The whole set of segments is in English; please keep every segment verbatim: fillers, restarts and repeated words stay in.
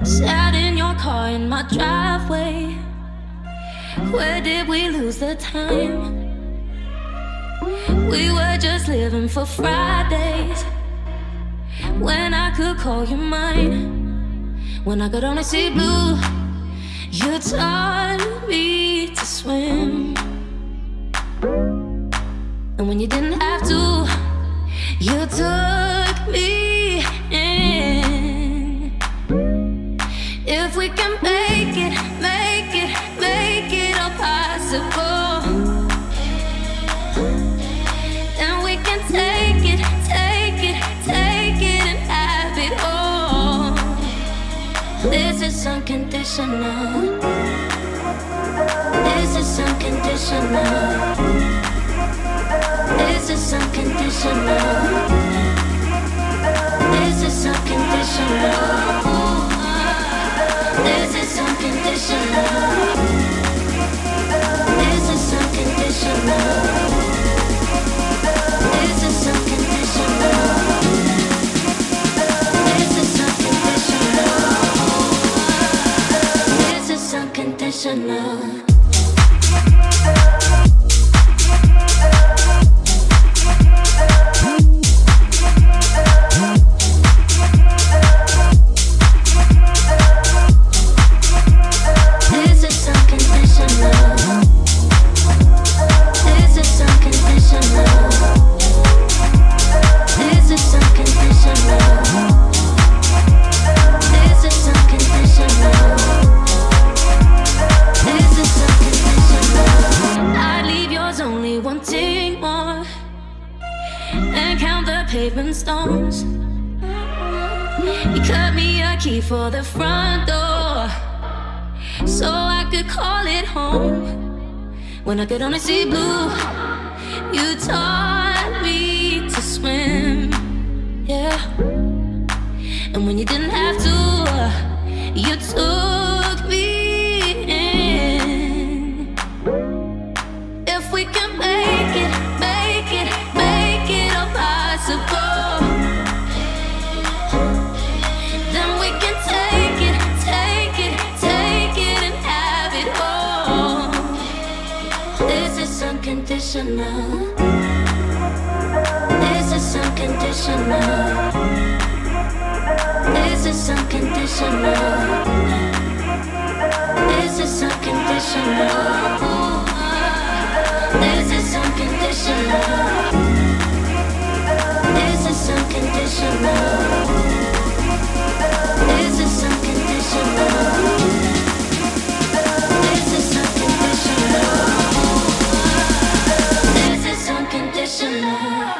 Sat in your car in my driveway. Where did we lose the time? We were just living for Fridays, when I could call you mine. When I could only see blue, you taught me to swim. And when you didn't have to, you took me in. If we can make it, make it, make it all possible, then we can take it, take it, take it and have it all. This is unconditional. This is unconditional. This is unconditional. This is unconditional. This is unconditional. This is unconditional. This is unconditional. This is unconditional. This is unconditional. Pavement stones. You cut me a key for the front door, so I could call it home. When I could only see blue, you taught me to swim. Yeah. And when you didn't have to, you took me in. If we can make it, make it, make it all possible, then we can take it, take it, take it and have it all. This is unconditional. This is unconditional. This is unconditional. This is unconditional. This is unconditional. This is unconditional. This is unconditional. This is unconditional. This is unconditional.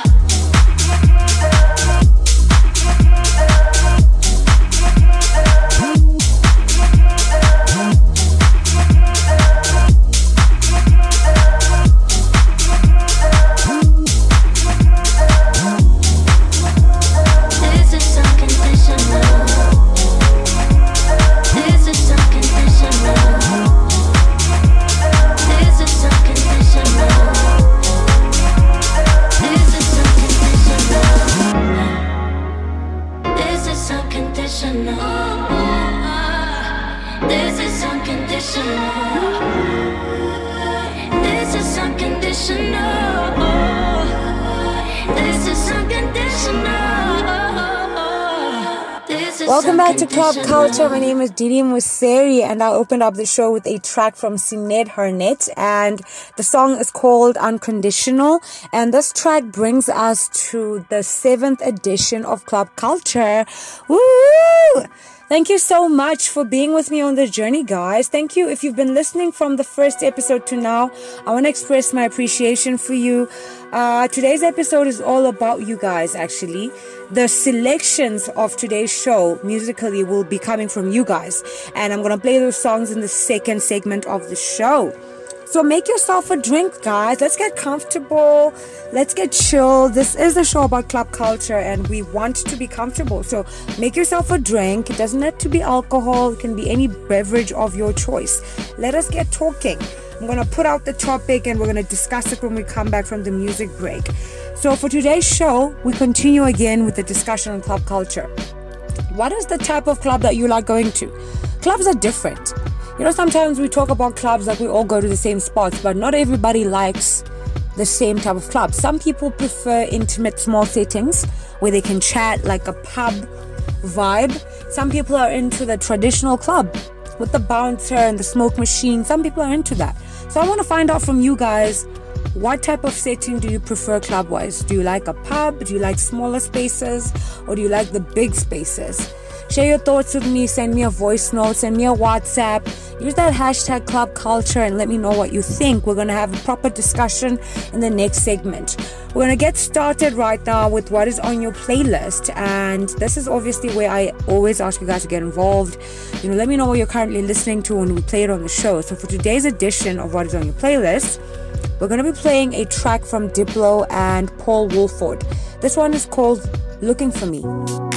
Welcome back to Club Culture. My name is Didi Museri, and I opened up the show with a track from Sinead Harnett, and the song is called Unconditional. And this track brings us to the seventh edition of Club Culture. Woo! Thank you so much for being with me on the journey, guys. Thank you. If you've been listening from the first episode to now, I want to express my appreciation for you. Uh, today's episode is all about you guys, actually. The selections of today's show musically will be coming from you guys. And I'm going to play those songs in the second segment of the show. So make yourself a drink, guys. Let's get comfortable. Let's get chill. This is a show about club culture, and we want to be comfortable. So make yourself a drink. It doesn't have to be alcohol. It can be any beverage of your choice. Let us get talking. I'm going to put out the topic, and we're going to discuss it when we come back from the music break. So for today's show, we continue again with the discussion on club culture. What is the type of club that you like going to? Clubs are different. You know, sometimes we talk about clubs like we all go to the same spots, but not everybody likes the same type of club. Some people prefer intimate, small settings where they can chat, like a pub vibe. Some people are into the traditional club with the bouncer and the smoke machine. Some people are into that. So I want to find out from you guys, what type of setting do you prefer club-wise? Do you like a pub? Do you like smaller spaces? Or do you like the big spaces? Share your thoughts with me. Send me a voice note. Send me a WhatsApp. Use that hashtag club culture and let me know what you think. We're going to have a proper discussion in the next segment. We're going to get started right now with what is on your playlist. And this is obviously where I always ask you guys to get involved. You know, let me know what you're currently listening to when we play it on the show. So for today's edition of what is on your playlist, we're going to be playing a track from Diplo and Paul Woolford. This one is called Looking For Me.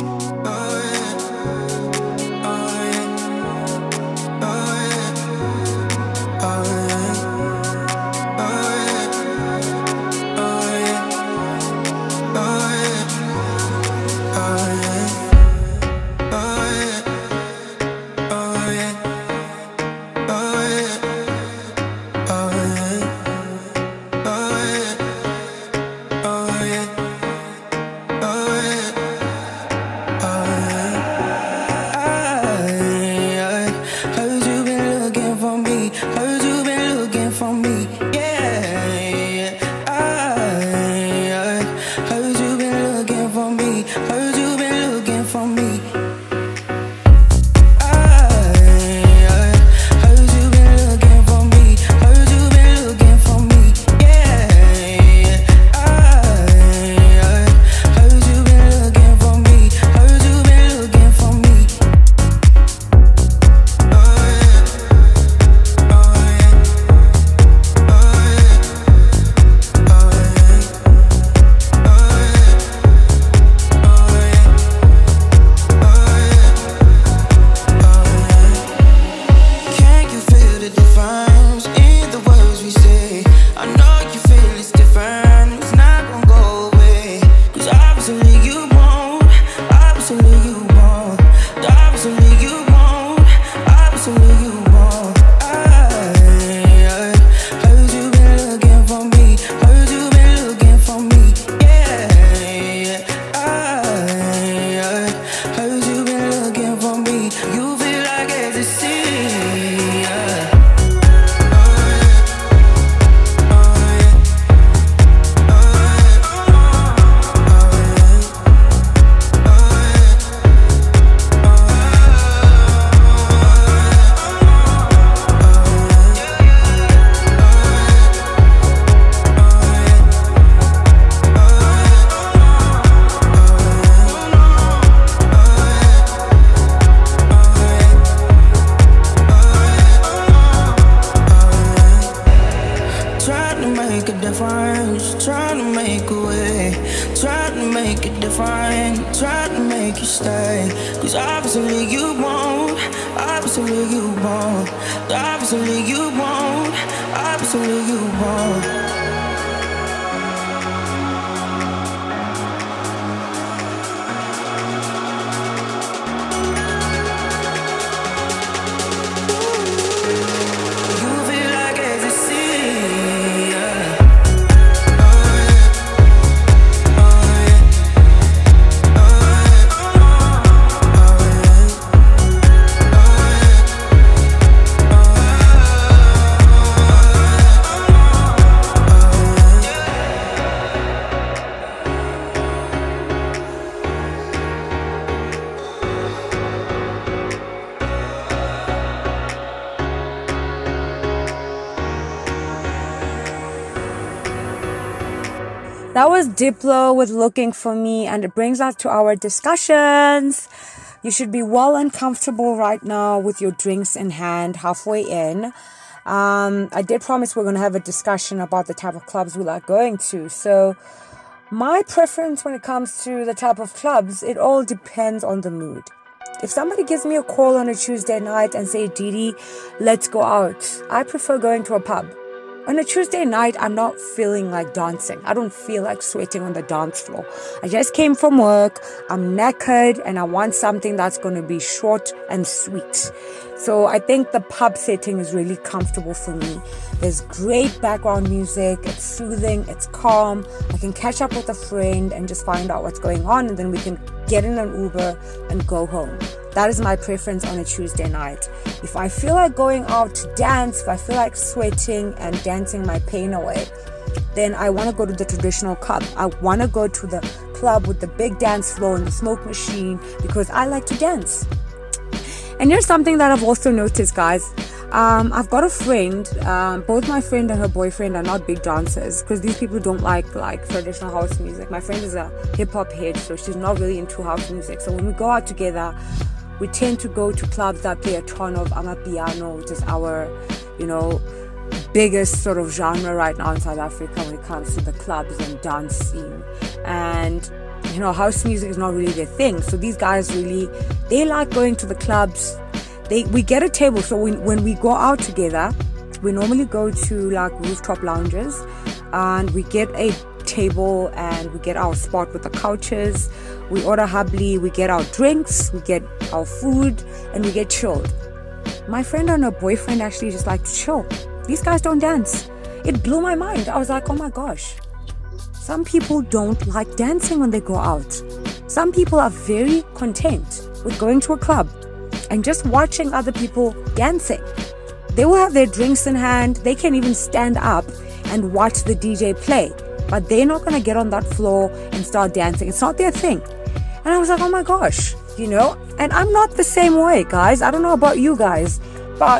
That was Diplo with Looking For Me, and it brings us to our discussions. You should be well and comfortable right now with your drinks in hand, halfway in. Um, I did promise we're going to have a discussion about the type of clubs we like going to. So my preference when it comes to the type of clubs, it all depends on the mood. If somebody gives me a call on a Tuesday night and say, Didi, let's go out, I prefer going to a pub. On a Tuesday night, I'm not feeling like dancing. I don't feel like sweating on the dance floor. I just came from work, I'm knackered, and I want something that's going to be short and sweet. So I think the pub setting is really comfortable for me. There's great background music, it's soothing, it's calm. I can catch up with a friend and just find out what's going on, and then we can get in an Uber and go home. That is my preference on a Tuesday night. If I feel like going out to dance, if I feel like sweating and dancing my pain away, then I want to go to the traditional club. I want to go to the club with the big dance floor and the smoke machine because I like to dance. And here's something that I've also noticed, guys. Um, I've got a friend, um, both my friend and her boyfriend are not big dancers because these people don't like like traditional house music. My friend is a hip-hop head, so she's not really into house music. So when we go out together, we tend to go to clubs that play a ton of Amapiano, which is our, you know, biggest sort of genre right now in South Africa when it comes to the clubs and dance scene. And, you know, house music is not really their thing. So these guys really, they like going to the clubs. They we get a table. So when, when we go out together, we normally go to like rooftop lounges and we get a table and we get our spot with the couches. We order humbly, we get our drinks, we get our food, and we get chilled. My friend and her boyfriend actually just like to chill. These guys don't dance. It blew my mind. I was like, oh my gosh. Some people don't like dancing when they go out. Some people are very content with going to a club and just watching other people dancing. They will have their drinks in hand. They can even stand up and watch the D J play. But they're not going to get on that floor and start dancing. It's not their thing. And I was like, oh my gosh, you know, and I'm not the same way, guys. I don't know about you guys, but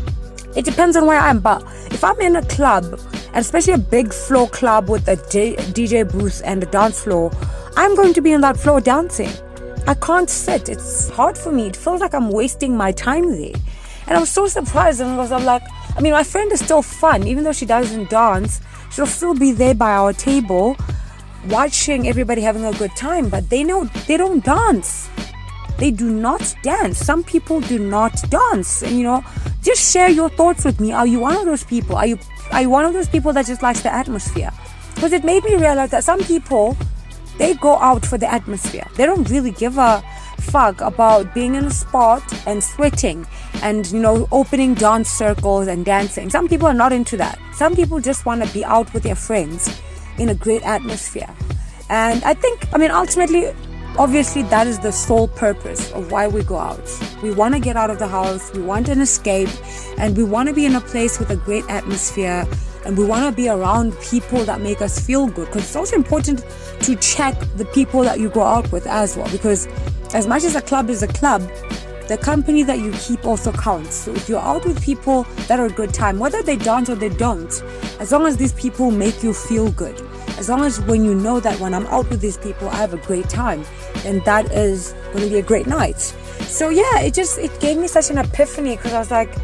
it depends on where I am. But if I'm in a club, and especially a big floor club with a D J booth and a dance floor, I'm going to be on that floor dancing. I can't sit. It's hard for me. It feels like I'm wasting my time there. And I was so surprised because I'm like, I mean, my friend is still fun, even though she doesn't dance. She'll still be there by our table watching everybody having a good time, but they know they don't dance. They do not dance. Some people do not dance. And you know, just share your thoughts with me. Are you one of those people? Are you are you one of those people that just likes the atmosphere? Because it made me realize that some people, they go out for the atmosphere. They don't really give a fuck about being in a spot and sweating and, you know, opening dance circles and dancing. Some people are not into that. Some people just want to be out with their friends in a great atmosphere. And I think, I mean, ultimately, obviously, that is the sole purpose of why we go out. We want to get out of the house, we want an escape, and we want to be in a place with a great atmosphere, and we want to be around people that make us feel good. Because it's also important to check the people that you go out with as well, because as much as a club is a club, the company that you keep also counts. So if you're out with people that are a good time, whether they dance or they don't, as long as these people make you feel good, as long as when you know that when I'm out with these people, I have a great time, then that is going to be a great night. So yeah, it just, it gave me such an epiphany because I was like,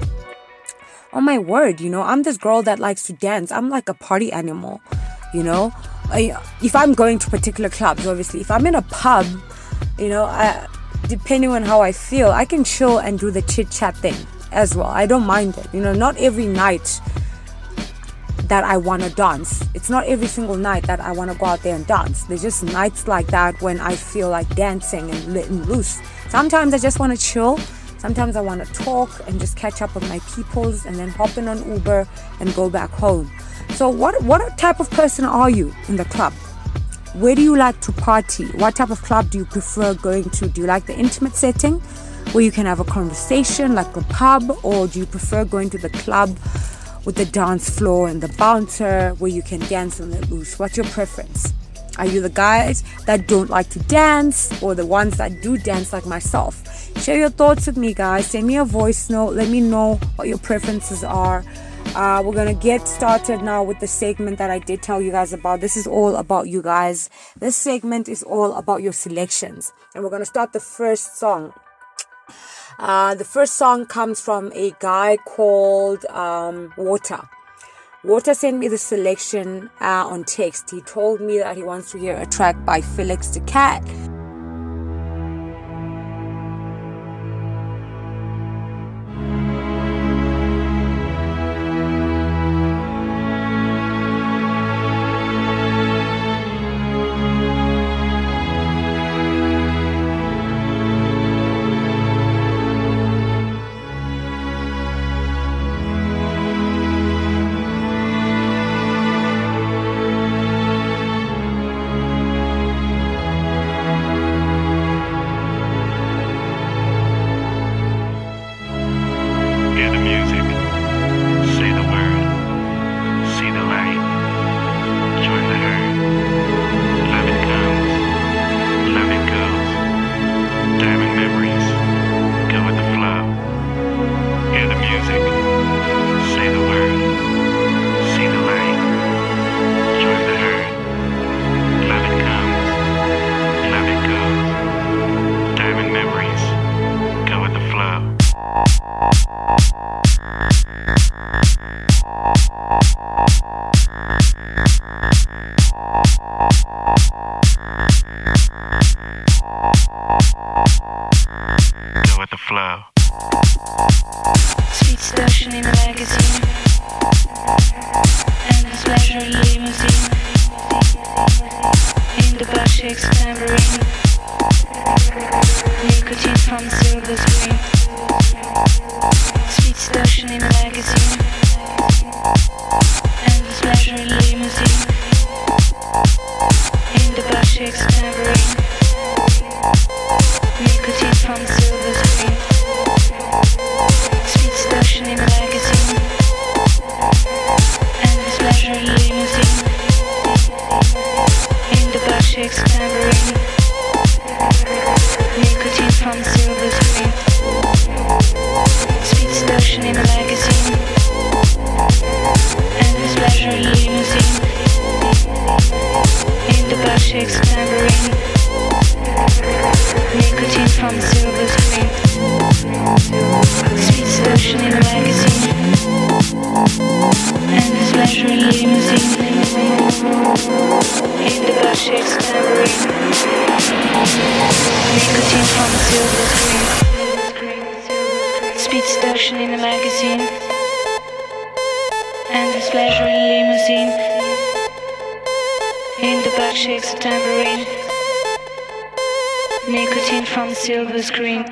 oh my word, you know, I'm this girl that likes to dance. I'm like a party animal, you know. I, if I'm going to particular clubs, obviously, if I'm in a pub, you know, I, depending on how I feel, I can chill and do the chit chat thing as well. I don't mind it. You know, not every night that I want to dance. It's not every single night that I want to go out there and dance. There's just nights like that when I feel like dancing and letting loose. Sometimes I just want to chill. Sometimes I want to talk and just catch up with my peoples and then hop in an Uber and go back home. So what what type of person are you in the club? Where do you like to party? What type of club do you prefer going to? Do you like the intimate setting where you can have a conversation like a pub, or do you prefer going to the club with the dance floor and the bouncer where you can dance on the loose? What's your preference? Are you the guys that don't like to dance, or the ones that do dance like myself? Share your thoughts with me, guys. Send me a voice note. Let me know what your preferences are. Uh, we're gonna get started now with the segment that I did tell you guys about. This is all about you guys. This segment is all about your selections, and we're gonna start the first song. Uh, the first song comes from a guy called um, Water. Water sent me the selection uh, on text. He told me that he wants to hear a track by Felix the Cat. Sweet seduction in a magazine. Endless pleasure in limousine. In the butt shakes tambourine. Nicotine from silver screen. Sweet seduction in a magazine. Endless pleasure in limousine. In the butt shakes tambourine. Nicotine from silver screen. Sweet seduction in a magazine. Endless pleasure in limousine. In the butt shakes tambourine. Nicotine from silver screen. Sweet seduction in a magazine. Endless pleasure in limousine. In the butt shakes tambourine. Nicotine from silver screen. Sweet seduction in a magazine. Endless pleasure in limousine. In the butt shakes tambourine. Nicotine from silver screen. Sweet seduction in a magazine. Endless pleasure in limousine. In the butt shakes tambourine. Nicotine from silver screen.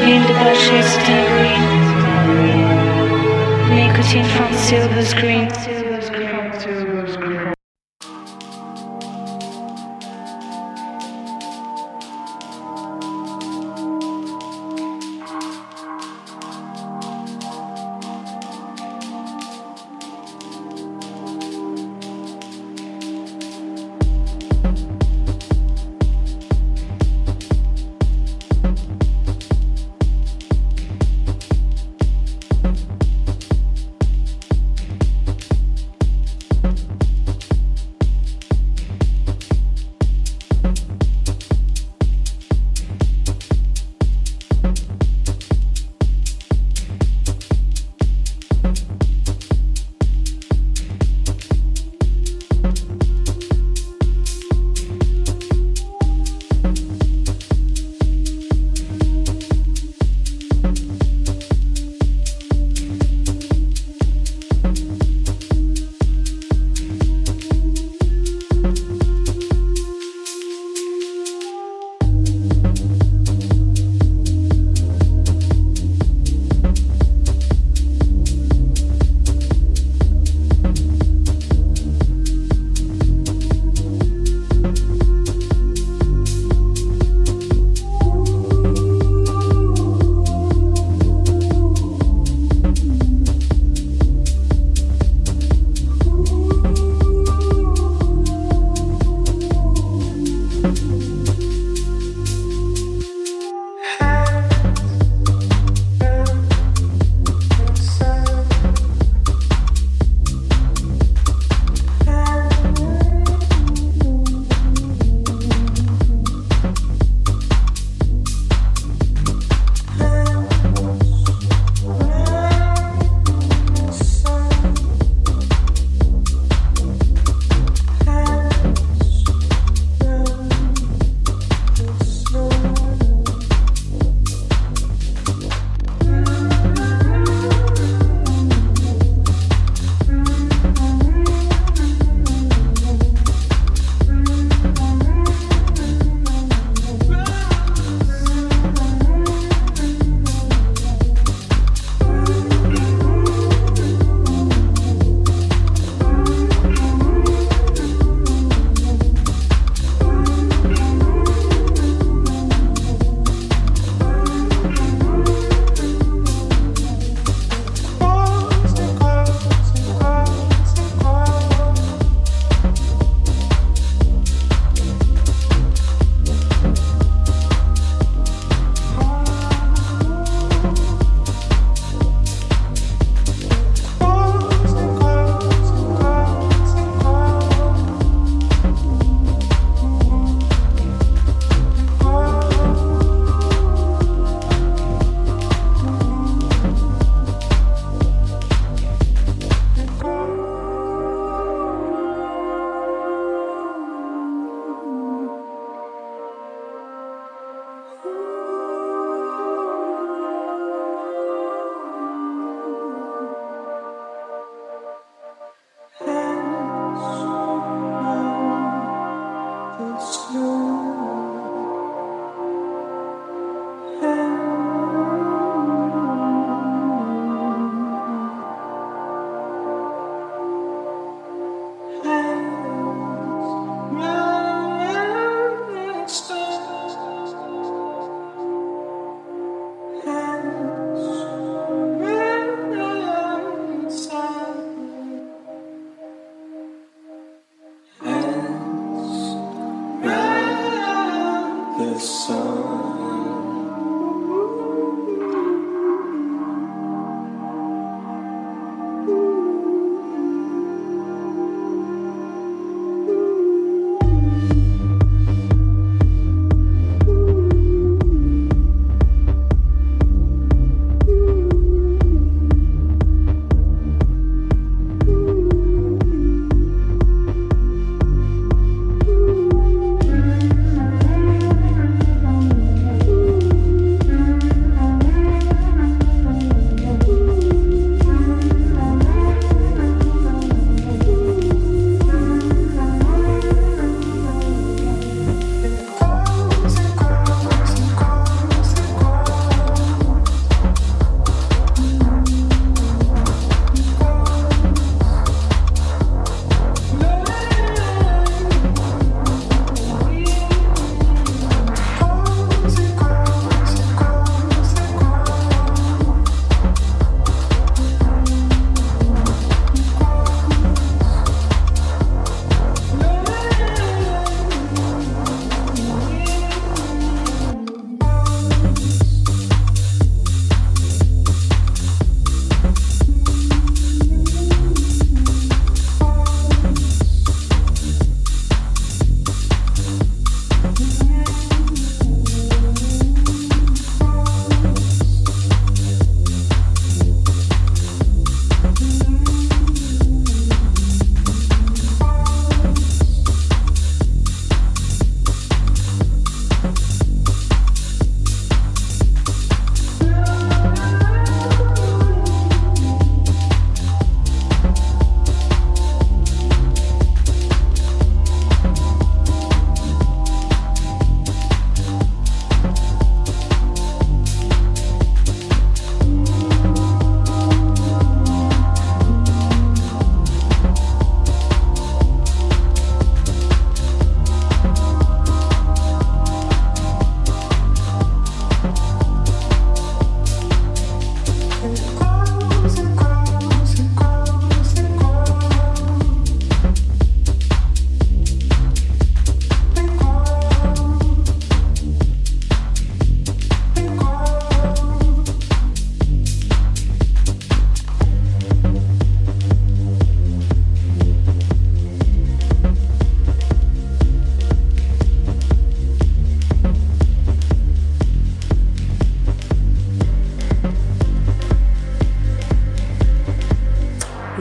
in the bed shades of tambourine, nicotine from silver screen.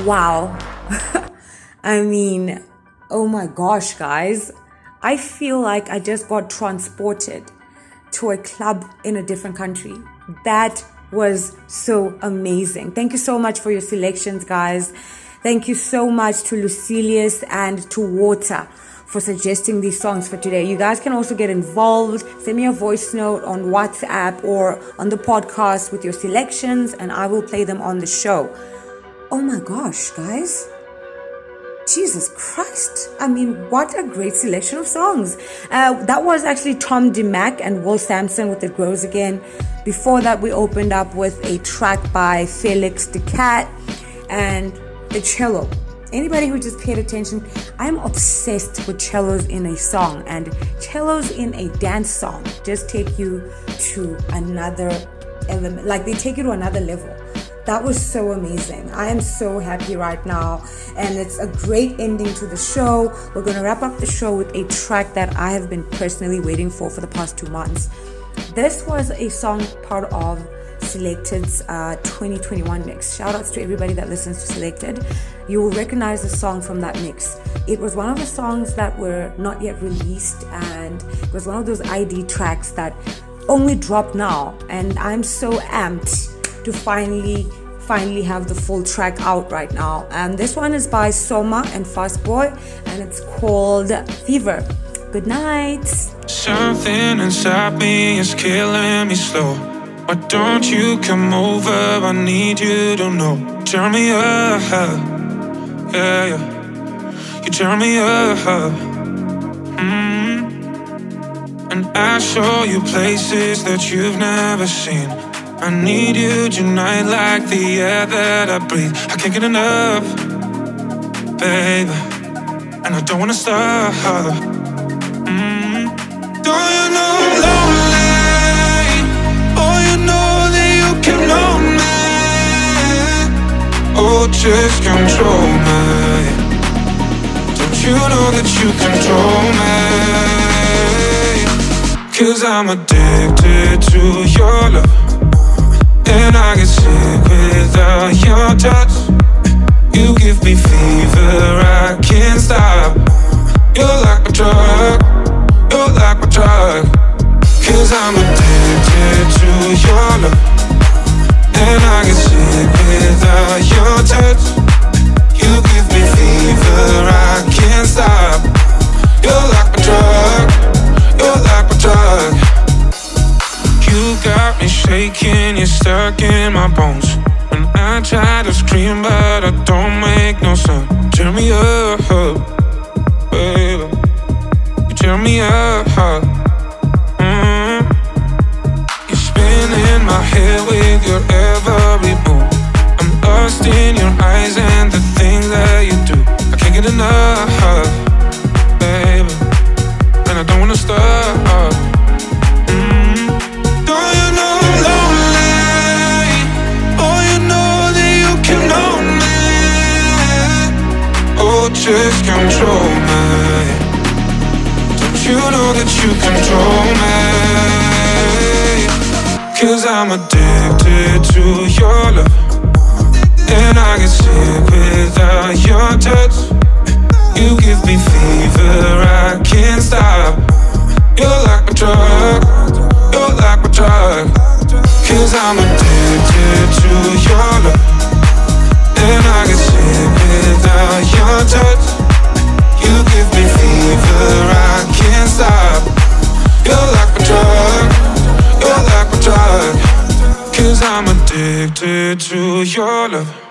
Wow. I mean, oh my gosh, guys. I feel like I just got transported to a club in a different country. That was so amazing. Thank you so much for your selections, guys. Thank you so much to Lucilius and to Water for suggesting these songs for today. You guys can also get involved. Send me a voice note on WhatsApp or on the podcast with your selections, and I will play them on the show. Oh my gosh, guys. Jesus Christ. I mean, what a great selection of songs. Uh, that was actually Tom DeMac and Will Sampson with It Grows Again. Before that, we opened up with a track by Felix the Cat and the cello. Anybody who just paid attention, I'm obsessed with cellos in a song, and cellos in a dance song just take you to another element. Like, they take you to another level. That was so amazing. I am so happy right now, and it's a great ending to the show. We're going to wrap up the show with a track that I have been personally waiting for for the past two months. This was a song part of Selected's uh, twenty twenty-one mix. Shout outs to everybody that listens to Selected. You will recognize the song from that mix. It was one of the songs that were not yet released, and it was one of those I D tracks that only dropped now, and I'm so amped to finally finally have the full track out right now. And this one is by Soma and Fast Boy, and it's called Fever. Good night. Something inside me is killing me slow. Why don't you come over? I need you to know. Turn me up, yeah, yeah. You turn me up, mm. And I show you places that you've never seen. I need you tonight like the air that I breathe. I can't get enough, baby, and I don't wanna stop. Mm. Don't you know I'm lonely? Oh, you know that you can know me. Oh, just control me. Don't you know that you control me? 'Cause I'm addicted to your love, and I get sick without your touch. You give me fever, I can't stop. You're like a drug, you're like a drug. 'Cause I'm addicted to your love, and I get sick without your touch. You give me fever, I can't stop. You're like a drug, you're like a drug. You got me shaking, you're stuck in my bones. When I try to scream but I don't make no sound. Turn me up, baby. You turn me up, mm. You're spinning my head with your every move. I'm lost in your eyes and the things that you do. I can't get enough, baby, and I don't wanna stop. Just control me. Don't you know that you control me? 'Cause I'm addicted to your love, and I get sick without your touch. You give me fever, I can't stop. You're like a drug, you're like a drug. 'Cause I'm addicted to your love, and I get sick without your touch. You give me fever, I can't stop. You're like a drug, you're like a drug. 'Cause I'm addicted to your love.